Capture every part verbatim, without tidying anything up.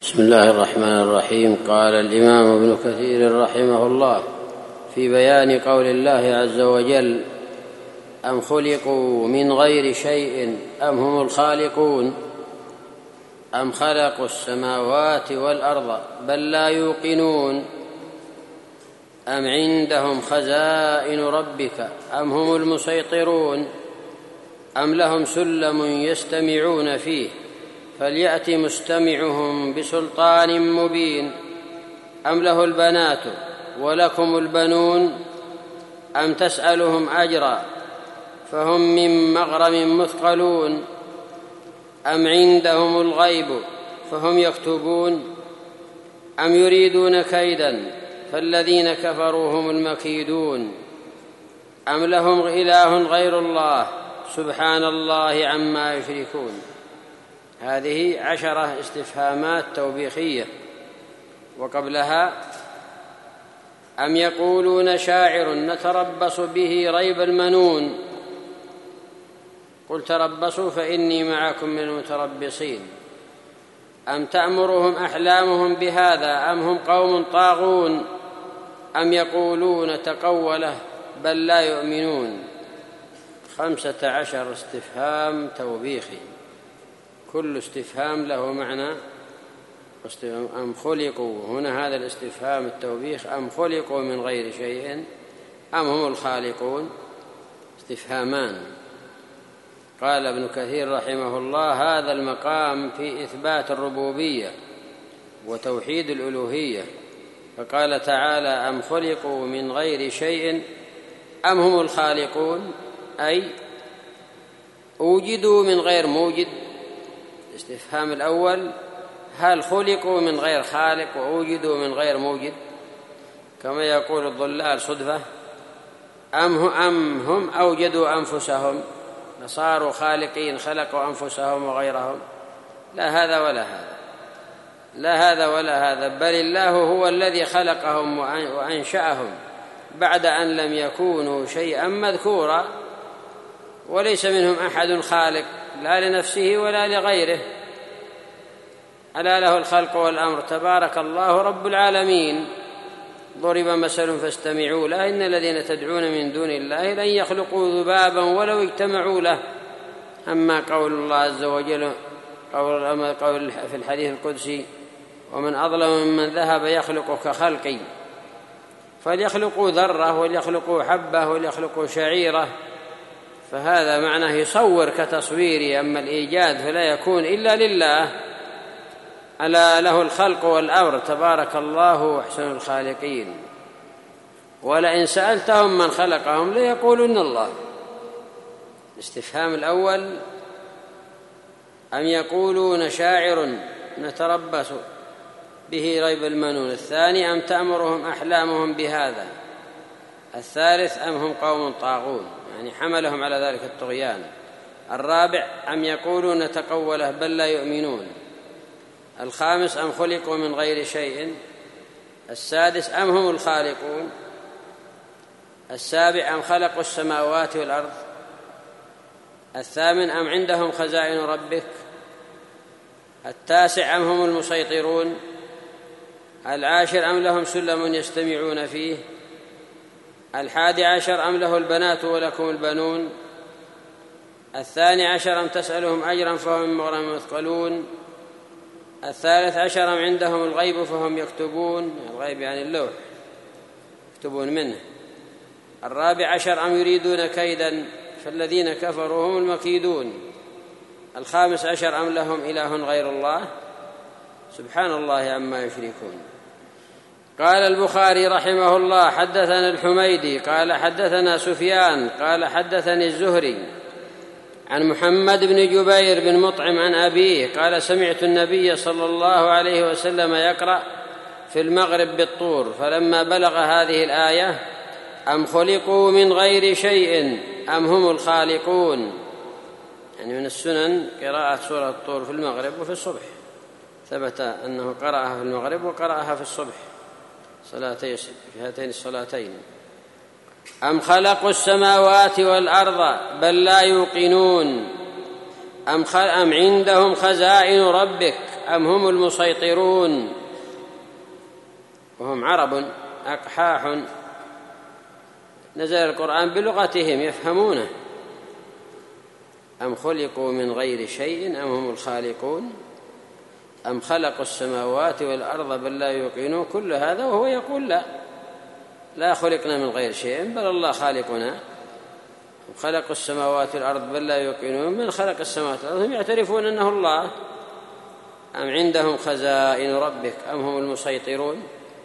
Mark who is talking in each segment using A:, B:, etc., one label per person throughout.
A: بسم الله الرحمن الرحيم. قال الإمام ابن كثير رحمه الله في بيان قول الله عز وجل: أم خلقوا من غير شيء أم هم الخالقون أم خلقوا السماوات والأرض بل لا يوقنون أم عندهم خزائن ربك أم هم المسيطرون أم لهم سلم يستمعون فيه فليأت مستمعهم بسلطان مبين أم له البنات ولكم البنون أم تسألهم أجرا فهم من مغرم مثقلون أم عندهم الغيب فهم يكتبون أم يريدون كيدا فالذين كفروا هم المكيدون أم لهم إله غير الله سبحان الله عما يشركون. هذه عشرة استفهامات توبيخية. وقبلها: أم يقولون شاعر نتربص به ريب المنون قل تربصوا فإني معكم من المتربصين أم تأمرهم أحلامهم بهذا أم هم قوم طاغون أم يقولون تقوله بل لا يؤمنون. خمسة عشر استفهام توبيخي، كل استفهام له معنى. أم خلقوا، هنا هذا الاستفهام التوبيخ: أم خلقوا من غير شيء أم هم الخالقون، استفهامان. قال ابن كثير رحمه الله: هذا المقام في إثبات الربوبية وتوحيد الألوهية، فقال تعالى: أم خلقوا من غير شيء أم هم الخالقون، أي أوجدوا من غير موجد. الاستفهام الأول: هل خلقوا من غير خالق وأوجدوا من غير موجد كما يقول الضلال صدفة، أم هم أوجدوا أنفسهم صاروا خالقين خلقوا أنفسهم وغيرهم؟ لا هذا ولا هذا، لا هذا ولا هذا، بل الله هو الذي خلقهم وأنشأهم بعد أن لم يكونوا شيئا مذكورا، وليس منهم أحد خالق لا لنفسه ولا لغيره. ألا له الخلق والأمر تبارك الله رب العالمين. ضرب مثل فاستمعوا له إن الذين تدعون من دون الله لن يخلقوا ذبابا ولو اجتمعوا له. أما قول الله عز وجل قول قول في الحديث القدسي: ومن أظلم ممن ذهب يخلق كخلقي، فليخلقوا ذرة وليخلقوا حبة وليخلقوا شعيرة، فهذا معناه يصور كتصويري، أما الإيجاد فلا يكون إلا لله. ألا له الخلق والأمر تبارك الله أحسن الخالقين. ولئن سألتهم من خلقهم ليقولن الله. الاستفهام الأول: أم يقولون شاعر نتربص به ريب المنون. الثاني: أم تأمرهم أحلامهم بهذا. الثالث: أم هم قوم طاغون، يعني حملهم على ذلك الطغيان. الرابع: أم يقولون نتقوله بل لا يؤمنون. الخامس: أم خلقوا من غير شيء. السادس: أم هم الخالقون. السابع: أم خلقوا السماوات والأرض. الثامن: أم عندهم خزائن ربك. التاسع: أم هم المسيطرون. العاشر: أم لهم سلم يستمعون فيه. الحادي عشر: أم له البنات ولكم البنون. الثاني عشر: أم تسألهم أجرا فهم من مغرم مثقلون. الثالث عشر: أم عندهم الغيب فهم يكتبون. الغيب يعني اللوح يكتبون منه. الرابع عشر: أم يريدون كيدا فالذين كفروا هم المكيدون. الخامس عشر: أم لهم إله غير الله سبحان الله عما يشركون. قال البخاري رحمه الله: حدثنا الحميدي قال حدثنا سفيان قال حدثني الزهري عن محمد بن جبير بن مطعم عن أبيه قال: سمعت النبي صلى الله عليه وسلم يقرأ في المغرب بالطور، فلما بلغ هذه الآية: أم خلقوا من غير شيء أم هم الخالقون، يعني من السنن قراءة سورة الطور في المغرب وفي الصبح، ثبت أنه قرأها في المغرب وقرأها في الصبح صلاتي في هاتين الصلاتين. أم خلقوا السماوات والأرض بل لا يوقنون أم, أم عندهم خزائن ربك أم هم المسيطرون وهم عرب أقحاح نزل القرآن بلغتهم يفهمونه أم خلقوا من غير شيء أم هم الخالقون أم خلقوا السماوات والأرض بل لا يوقنون كل هذا وهو يقول لا لا خلقنا من غير شيء بل الله خالقنا خلقوا السماوات والأرض بل لا يوقنون من خلق السماوات والأرض هم يعترفون أنه الله أم عندهم خزائن ربك أم هم المسيطرون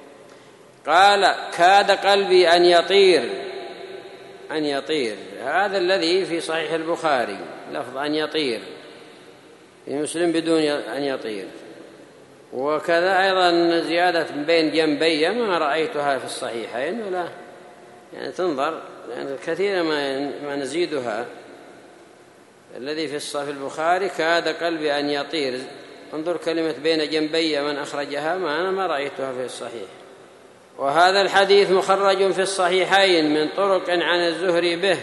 A: قال كاد قلبي أن يطير أن يطير هذا الذي في صحيح البخاري لفظ أن يطير في مسلم بدون أن يطير وكذا أيضا زيادة بين جنبي ما رأيتها في الصحيحين ولا يعني تنظر يعني كثيرا ما ما نزيدها الذي في الصحيح البخاري كاد قلبي أن يطير انظر كلمة بين جنبي من أخرجها ما أنا ما رأيتها في الصحيح وهذا الحديث مخرج في الصحيحين من طرق عن الزهري به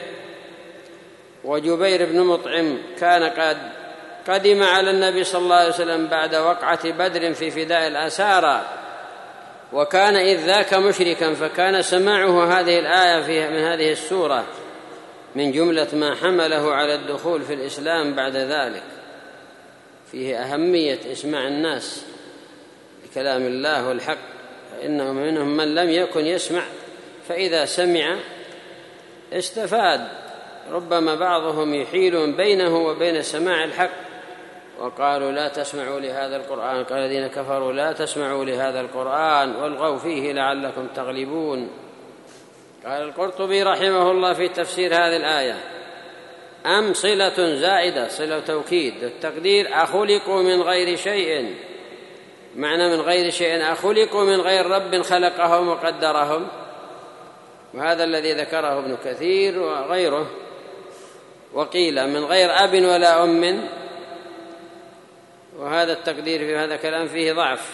A: وجبير بن مطعم كان قد قدم على النبي صلى الله عليه وسلم بعد وقعة بدر في فداء الأسارى وكان إذ ذاك مشركا فكان سماعه هذه الآية في من هذه السورة من جملة ما حمله على الدخول في الإسلام بعد ذلك فيه أهمية إسماع الناس لكلام الله والحق فإنه منهم من لم يكن يسمع فإذا سمع استفاد ربما بعضهم يحيل بينه وبين سماع الحق وقالوا لا تسمعوا لهذا القرآن قال الذين كفروا لا تسمعوا لهذا القرآن والغوا فيه لعلكم تغلبون قال القرطبي رحمه الله في تفسير هذه الآية أم صلة زائدة صلة توكيد التقدير أخلقوا من غير شيء معنى من غير شيء أخلقوا من غير رب خلقهم وقدرهم وهذا الذي ذكره ابن كثير وغيره وقيل من غير أب ولا أم وهذا التقدير في هذا كلام فيه ضعف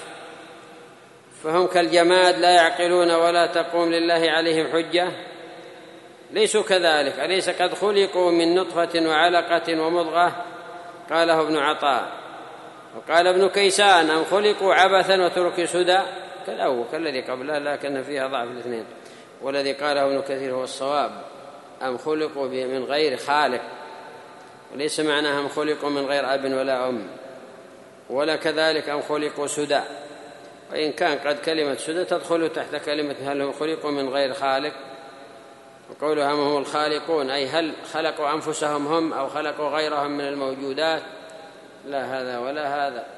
A: فهم كالجماد لا يعقلون ولا تقوم لله عليهم حجة ليسوا كذلك أليس قد خلقوا من نطفة وعلقة ومضغة قاله ابن عطاء وقال ابن كيسان أم خلقوا عبثا وترك سدى كالأول كالذي قبله لكن فيها ضعف الاثنين والذي قاله ابن كثير هو الصواب أم خلقوا من غير خالق وليس معناها أم خلقوا من غير أب ولا أم ولا كذلك أم خلقوا سدى وإن كان قد كلمة سدى تدخل تحت كلمة هل هم خلقوا من غير خالق وقولها هم الخالقون أي هل خلقوا أنفسهم هم أو خلقوا غيرهم من الموجودات لا هذا ولا هذا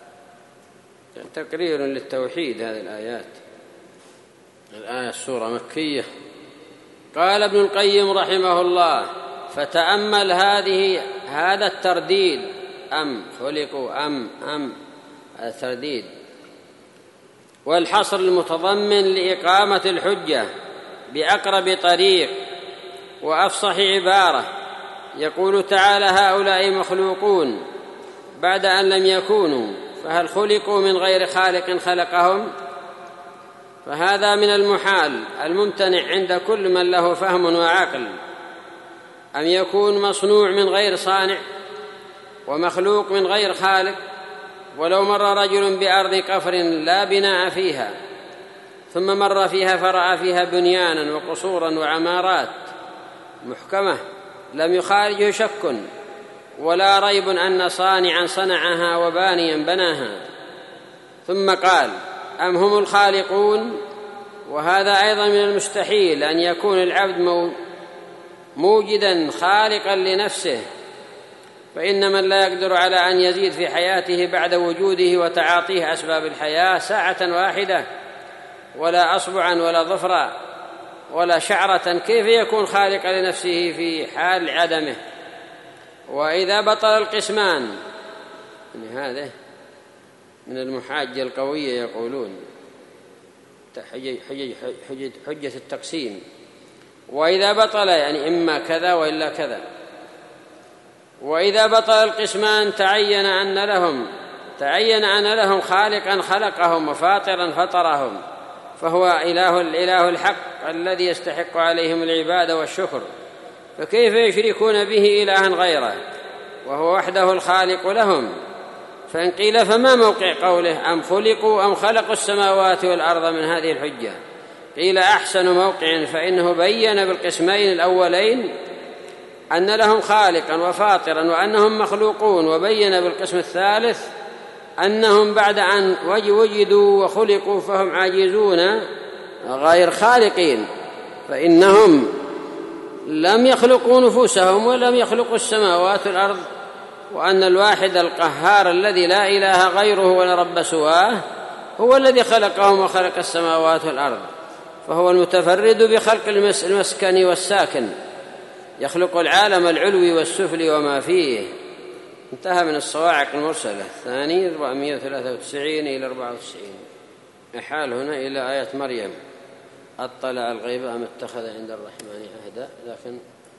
A: تقرير للتوحيد هذه الآيات الآية السورة مكية قال ابن القيم رحمه الله فتأمل هذه هذا الترديد أم خلقوا أم أم الترديد والحصر المتضمن لإقامة الحجة بأقرب طريق وأفصح عبارة يقول تعالى هؤلاء مخلوقون بعد أن لم يكونوا فهل خلقوا من غير خالق خلقهم فهذا من المحال الممتنع عند كل من له فهم وعقل أم يكون مصنوع من غير صانع ومخلوق من غير خالق ولو مر رجل بأرض قفر لا بناء فيها ثم مر فيها فرأى فيها بنيانا وقصورا وعمارات محكمة لم يخارجه شك ولا ريب أن صانعا صنعها وبانيا بناها ثم قال أم هم الخالقون وهذا أيضا من المستحيل أن يكون العبد موجدا خالقا لنفسه فإن من لا يقدر على أن يزيد في حياته بعد وجوده وتعاطيه أسباب الحياة ساعة واحدة ولا أصبعا ولا ظفرا ولا شعرة كيف يكون خالقا لنفسه في حال عدمه وإذا بطل القسمان يعني هذا من المحاجة القوية يقولون حجة, حجة, حجة, حجة التقسيم وإذا بطل يعني إما كذا وإلا كذا وإذا بطل القسمان تعين أن لهم تعين أن لهم خالقا خلقهم وفاطرا فطرهم فهو إله الإله الحق الذي يستحق عليهم العبادة والشكر فكيف يشركون به إلها غيره وهو وحده الخالق لهم فإن قيل فما موقع قوله أم خلقوا أم خلقوا السماوات والأرض من هذه الحجة؟ قيل أحسن موقع، فإنه بين بالقسمين الأولين أن لهم خالقا وفاطرا وأنهم مخلوقون، وبين بالقسم الثالث أنهم بعد أن وجدوا وخلقوا فهم عاجزون غير خالقين، فإنهم لم يخلقوا نفوسهم ولم يخلقوا السماوات والأرض، وأن الواحد القهار الذي لا إله غيره ولا رب سواه هو الذي خلقهم وخلق السماوات والأرض، فهو المتفرد بخلق المسكن والساكن، يخلق العالم العلوي والسفلي وما فيه. انتهى من الصواعق المرسلة الثاني أربعمائة وثلاثة وتسعين إلى أربعة وتسعين. إحال هنا إلى آية مريم: أطلع الغيب أم اتخذ عند الرحمن عهدا، لكن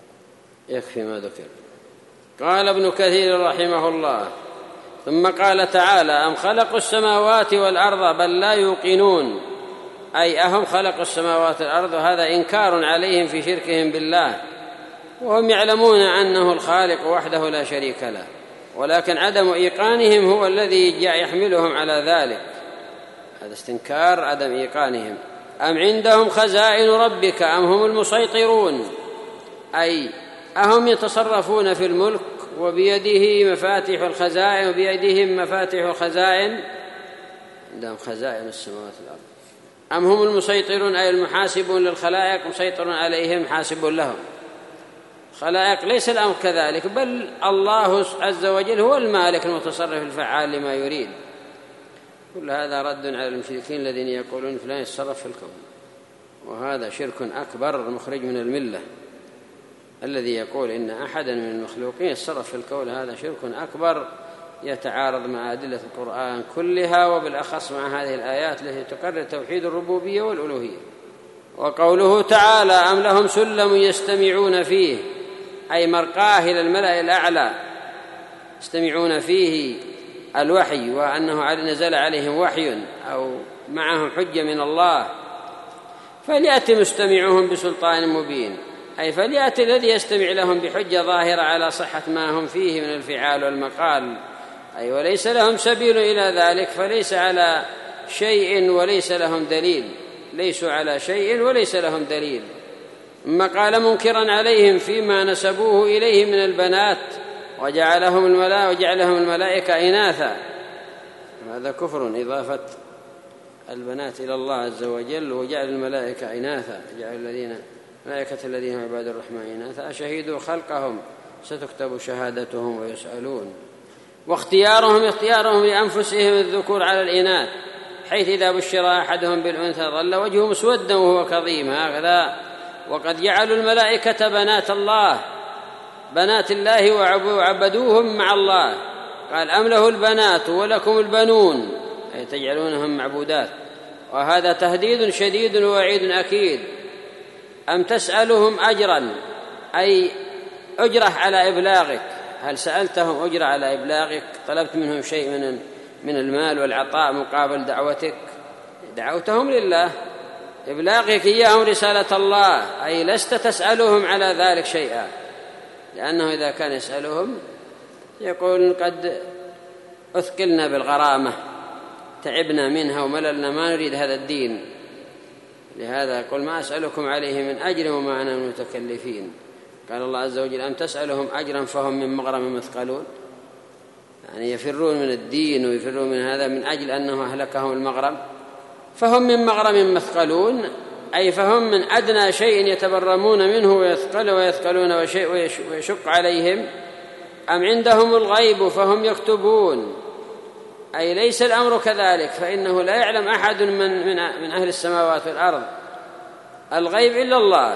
A: يكفي ما ذكر. قال ابن كثير رحمه الله: ثم قال تعالى: أم خلقوا السماوات والأرض بل لا يوقنون، أي أهم خلقوا السماوات والأرض، وهذا إنكار عليهم في شركهم بالله، وهم يعلمون أنه الخالق وحده لا شريك له، ولكن عدم إيقانهم هو الذي يحملهم على ذلك. هذا استنكار عدم إيقانهم. أم عندهم خزائن ربك أم هم المسيطرون، أي أهم يتصرفون في الملك وبيده مفاتيح الخزائن وبيدهم مفاتيح الخزائن، عندهم خزائن السماوات والأرض. أم هم المسيطرون، أي المحاسبون للخلائق، مسيطر عليهم حاسب لهم. خلائق ليس الأمر كذلك، بل الله عز وجل هو المالك المتصرف الفعال لما يريد. كل هذا رد على المشركين الذين يقولون فلان يتصرف في الكون، وهذا شرك أكبر مخرج من الملة. الذي يقول إن أحدا من المخلوقين يتصرف في الكون هذا شرك أكبر يتعارض مع أدلة القرآن كلها، وبالأخص مع هذه الآيات التي تقرر توحيد الربوبية والألوهية. وقوله تعالى: أم لهم سلم يستمعون فيه، أي مرقاه إلى الملأ الأعلى يستمعون فيه الوحي، وأنه نزل عليهم وحي أو معهم حجة من الله، فليأتي مستمعهم بسلطان مبين، أي فليأتي الذي يستمع لهم بحجة ظاهرة على صحة ما هم فيه من الفعال والمقال، أي وليس لهم سبيل إلى ذلك، فليس على شيء وليس لهم دليل، ليسوا على شيء وليس لهم دليل. ثم قال منكرا عليهم فيما نسبوه إليه من البنات وجعلهم الملائكة وجعلهم الملائكة إناثا، هذا كفر إضافة البنات إلى الله عز وجل، وجعل الملائكة إناثا، جعل الذين ملائكة الذين هم عباد الرحمن إناثا، شهدوا خلقهم ستكتب شهادتهم ويسألون. واختيارهم اختيارهم لأنفسهم الذكور على الإناث، حيث إذا بشر أحدهم بالأنثى ظل وجهه مسودا وهو كظيم، هكذا. وقد جعلوا الملائكة بنات الله، بنات الله وعبدوهم مع الله. قال: أم له البنات ولكم البنون، أي تجعلونهم معبودات، وهذا تهديد شديد ووعيد أكيد. أم تسألهم أجرا، أي أجرة على إبلاغك، هل سألتهم أجرة على إبلاغك؟ طلبت منهم شيء من من المال والعطاء مقابل دعوتك؟ دعوتهم لله، إبلاغك إياهم رسالة الله، أي لست تسألهم على ذلك شيئا، لأنه إذا كان يسألهم يقول قد أثقلنا بالغرامة، تعبنا منها ومللنا، ما نريد هذا الدين، لهذا يقول: ما أسألكم عليه من أجر وما أنا من المتكلفين. قال الله عز وجل: أم تسألهم أجرا فهم من مغرم مثقلون، يعني يفرون من الدين ويفرون من هذا من أجل أنه أهلكهم المغرم، فهم من مغرم مثقلون، أي فهم من أدنى شيء يتبرمون منه ويثقل ويثقلون وشيء ويشق عليهم. أم عندهم الغيب فهم يكتبون، أي ليس الأمر كذلك، فإنه لا يعلم أحد من, من, من أهل السماوات والأرض الغيب إلا الله.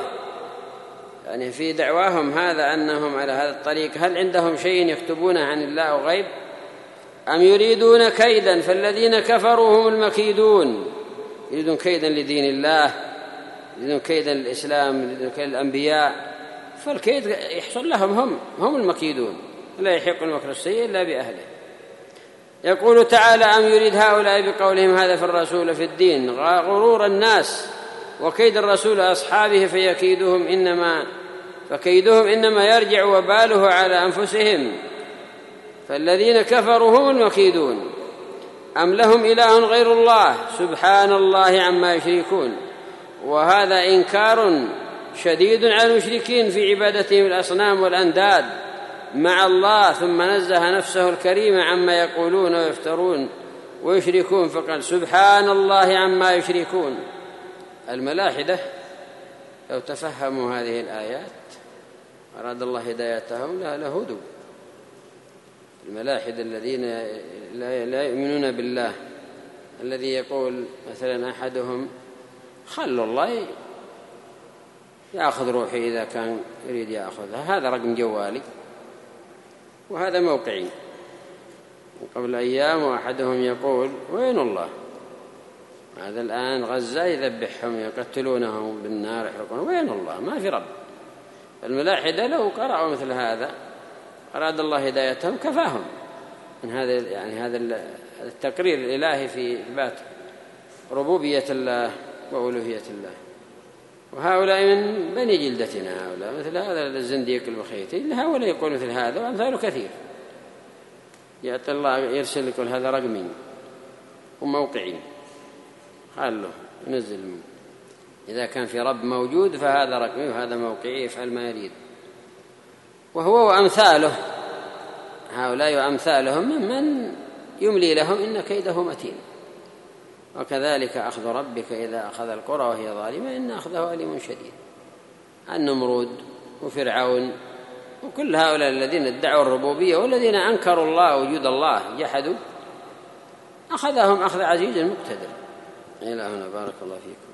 A: يعني في دعواهم هذا أنهم على هذا الطريق، هل عندهم شيء يكتبونه عن الله أو غيب؟ أم يريدون كيدا فالذين كفروا هم المكيدون، يريدون كيدا لدين الله، يريدون كيدا للإسلام، يريدون كيدا للأنبياء، فالكيد يحصل لهم، هم هم المكيدون، لا يحق المكر السيء إلا بأهله. يقول تعالى: أم يريد هؤلاء بقولهم هذا في الرسول في الدين غرور الناس وكيد الرسول أصحابه فيكيدهم إنما فكيدهم إنما يرجع وباله على أنفسهم، فالذين كفروا هم المكيدون أم لهم إله غير الله سبحان الله عما يشركون. وهذا إنكار شديد على المشركين في عبادتهم الأصنام والأنداد مع الله، ثم نزه نفسه الكريمة عما يقولون ويفترون ويشركون، فقال سبحان الله عما يشركون. الملاحدة لو تفهموا هذه الآيات أراد الله هدايتهم لهدوا. الملاحدة الذين لا يؤمنون بالله، الذي يقول مثلا أحدهم خلوا الله يأخذ روحي إذا كان يريد يأخذها، هذا رقم جوالي وهذا موقعي. وقبل أيام وأحدهم يقول وين الله، هذا الآن غزة يذبحهم يقتلونهم بالنار يحرقون، وين الله، ما في رب. الملاحدة لو قرأوا مثل هذا أراد الله هدايتهم كفاهم من هذا يعني هذا التقرير الإلهي في إثبات ربوبية الله وألوهية الله. وهؤلاء من بني جلدتنا، هؤلاء مثل هذا الزنديق البخيتي، هؤلاء يقول مثل هذا وأمثاله كثير. يعطي الله يرسل يقول هذا رقمي وموقعي، قال له ينزل منه. إذا كان في رب موجود فهذا رقمي وهذا موقعي، يفعل ما يريد. وهو وأمثاله هؤلاء وأمثالهم ممن يملي لهم إن كيده متين. وكذلك أخذ ربك إذا أخذ القرى وهي ظالمة إن أخذه أليم شديد. النمرود وفرعون وكل هؤلاء الذين ادعوا الربوبية والذين أنكروا الله وجود الله جحدوا، أخذهم أخذ عزيز مقتدر. إلى هنا بارك الله فيكم.